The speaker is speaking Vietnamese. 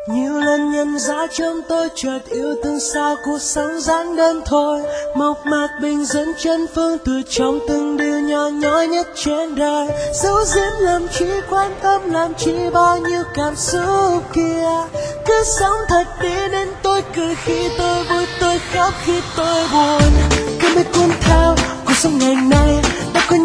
Nhiều lần nhận ra trong tôi chợt yêu thương sao cuộc sống giản đơn thôi, mộc mạc bình dẫn chân phương từ trong từng điều nhỏ nhói nhất trên đời. Dấu diếm làm chi, quan tâm làm chi, bao nhiêu cảm xúc kia cứ sống thật đi nên tôi cười khi tôi vui, tôi khóc khi tôi buồn. Cứ biết cuốn theo cuộc sống ngày nay đã có